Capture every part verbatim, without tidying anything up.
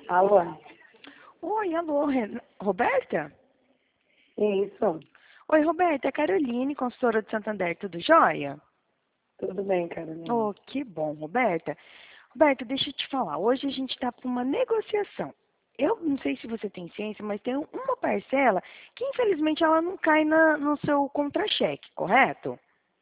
Alô? Oi, alô, Ren- Roberta? Isso. Oi, Roberta, é Caroline, consultora de Santander, tudo jóia? Tudo bem, Carolina? Oh, que bom, Roberta. Roberta, deixa eu te falar, hoje a gente está para uma negociação. Eu não sei se você tem ciência, mas tem uma parcela que infelizmente ela não cai na, no seu contra-cheque, correto?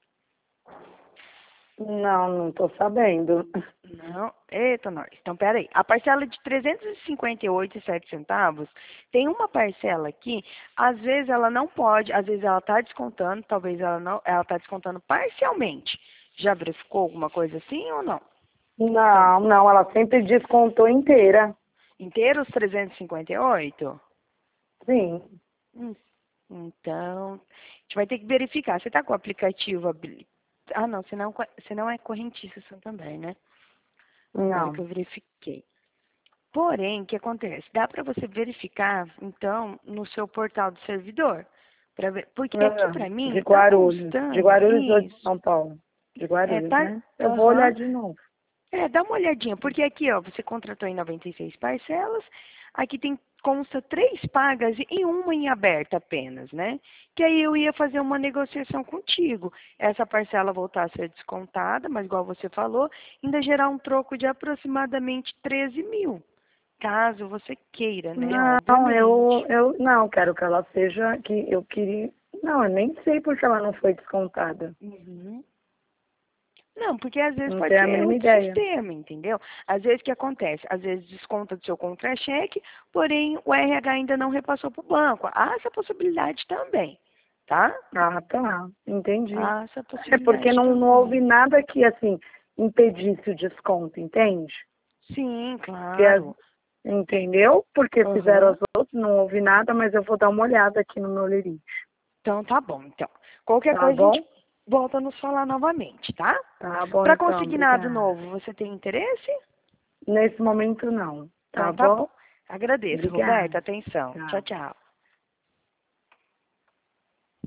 Não, não tô sabendo. Não, eita nós. Então, peraí. A parcela de trezentos e cinquenta e oito e sete centavos, tem uma parcela aqui, às vezes ela não pode, às vezes ela está descontando, talvez ela não, ela está descontando parcialmente. Já verificou alguma coisa assim ou não? Então, Não, não, ela sempre descontou inteira. inteiro os trezentos e cinquenta e oito? Sim. Hum, Então, a gente vai ter que verificar. Você está com o aplicativo habilitado? Ah, não, senão, senão é correntista Santander, né? Agora que Não. eu verifiquei. Porém, o que acontece? Dá para você verificar, então, no seu portal do servidor. Pra ver, porque aqui Ah, para mim de está Guarulhos. De constando Guarulhos ou de isso. São Paulo? De É, Guarulhos, tá, né? Eu vou olhar aham. de novo. É, dá uma olhadinha, porque aqui, ó, você contratou em noventa e seis parcelas, aqui tem consta três pagas e uma em aberta apenas, né? Que aí eu ia fazer uma negociação contigo. Essa parcela voltar a ser descontada, mas igual você falou, ainda gerar um troco de aproximadamente treze mil. Caso você queira, né? Não, eu, Obviamente. eu não quero que ela seja, que eu queria. Não, eu nem sei porque ela não foi descontada. Uhum. Não, porque às vezes Não pode tenho ser a erro mínima de ideia. sistema, entendeu? Às vezes o que acontece? Às vezes desconta do seu contra-cheque, porém o R H ainda não repassou para o banco. Há essa possibilidade também, tá? Ah, tá. Entendi. Há essa É porque possibilidade não, não houve também. nada que, assim, impedisse o desconto, entende? Sim, Que as- claro. entendeu? Porque fizeram Aham. as outras, não houve nada, mas eu vou dar uma olhada aqui no meu limite. Então tá bom. Então, qualquer Tá coisa a gente bom? volta a nos falar novamente, tá? Tá bom, Para então. consignado Obrigada. novo, você tem interesse? Nesse momento, não. Tá Então tá bom? bom. Agradeço, Obrigada. Roberta. Atenção. Tchau, Tchau. tchau.